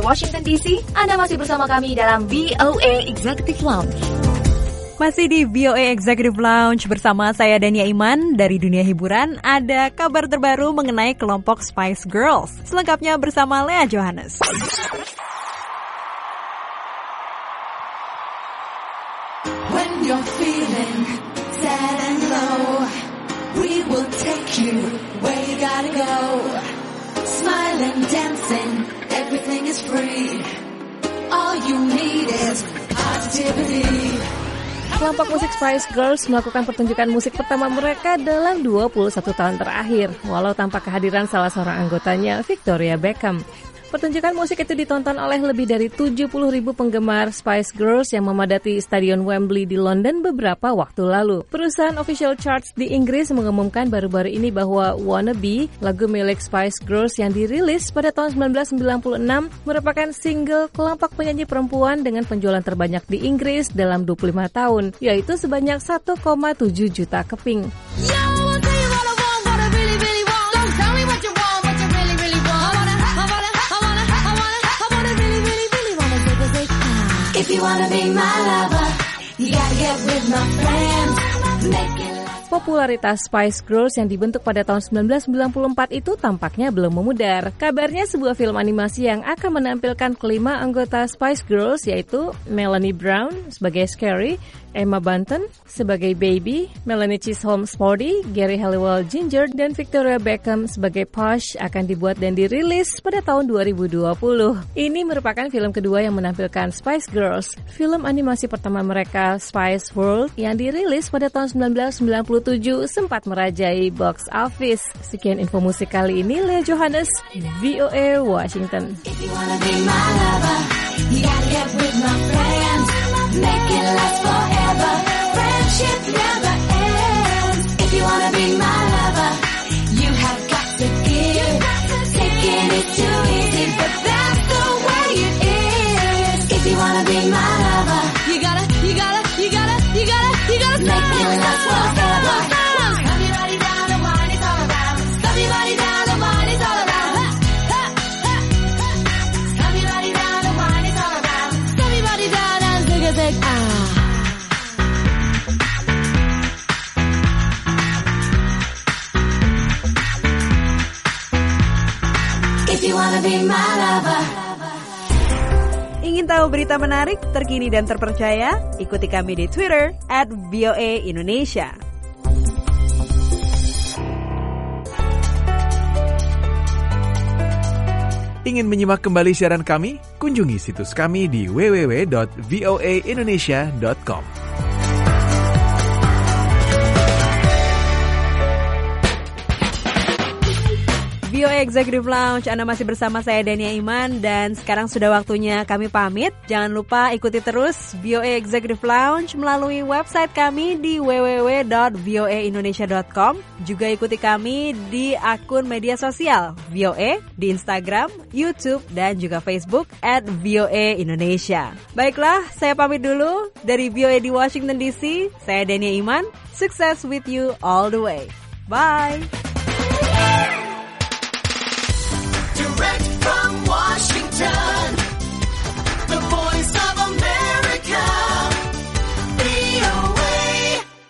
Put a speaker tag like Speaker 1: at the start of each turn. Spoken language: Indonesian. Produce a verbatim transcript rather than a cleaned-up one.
Speaker 1: Washington D C. Anda masih bersama kami dalam V O A Executive Lounge.
Speaker 2: Masih di V O A Executive Lounge bersama saya Dania Iman dari dunia hiburan. Ada kabar terbaru mengenai kelompok Spice Girls. Selengkapnya bersama Lea Johannes.
Speaker 3: When you're feeling sad and low, we will take you where you gotta go. Smiling, dancing, everything is free. All you need is positivity.
Speaker 4: Kelompok musik Spice Girls melakukan pertunjukan musik pertama mereka dalam dua puluh satu tahun terakhir, walau tanpa kehadiran salah seorang anggotanya, Victoria Beckham. Pertunjukan musik itu ditonton oleh lebih dari tujuh puluh ribu penggemar Spice Girls yang memadati Stadion Wembley di London beberapa waktu lalu. Perusahaan official charts di Inggris mengumumkan baru-baru ini bahwa Wanna Be, lagu milik Spice Girls yang dirilis pada tahun sembilan belas sembilan puluh enam, merupakan single kelompok penyanyi perempuan dengan penjualan terbanyak di Inggris dalam dua puluh lima tahun, yaitu sebanyak satu koma tujuh juta keping.
Speaker 3: If you wanna be my lover, you gotta get with my friends. Make it
Speaker 4: Popularitas Spice Girls yang dibentuk pada tahun sembilan belas sembilan puluh empat itu tampaknya belum memudar. Kabarnya sebuah film animasi yang akan menampilkan kelima anggota Spice Girls, yaitu Melanie Brown sebagai Scary, Emma Bunton sebagai Baby, Melanie Chisholm Sporty, Gary Halliwell Ginger, dan Victoria Beckham sebagai Posh akan dibuat dan dirilis pada tahun dua ribu dua puluh. Ini merupakan film kedua yang menampilkan Spice Girls. Film animasi pertama mereka, Spice World, yang dirilis pada tahun sembilan belas sembilan puluh tujuh sempat merajai box office. Sekian info musik kali ini, Lea Johannes, V O A Washington.
Speaker 3: If you wanna be my lover, you gotta get with my friends. Make it last forever. Friendship never ends. If you wanna be my lover, you have got to give. Taking it too easy, but that's the way it is. If you wanna be my lover, you gotta, you gotta, you gotta, you gotta, you gotta make it last forever. Stop your body down, the wine is all around. Stop your body down, the wine is all around. Stop your body down, the wine is all around. Stop your body down and zig a zig ah. If you wanna be my lover.
Speaker 2: Ingin tahu berita menarik, terkini dan terpercaya? Ikuti kami di Twitter at V O A Indonesia.
Speaker 5: Ingin menyimak kembali siaran kami? Kunjungi situs kami di w w w dot voa indonesia dot com.
Speaker 2: V O A Executive Lounge, Anda masih bersama saya Dania Iman, dan sekarang sudah waktunya kami pamit. Jangan lupa ikuti terus V O A Executive Lounge melalui website kami di w w w dot voa indonesia dot com. Juga ikuti kami di akun media sosial V O A di Instagram, YouTube, dan juga Facebook at V O A Indonesia. Baiklah, saya pamit dulu dari V O A di Washington D C. Saya Dania Iman. Success with you all the way. Bye.
Speaker 3: Direct from Washington.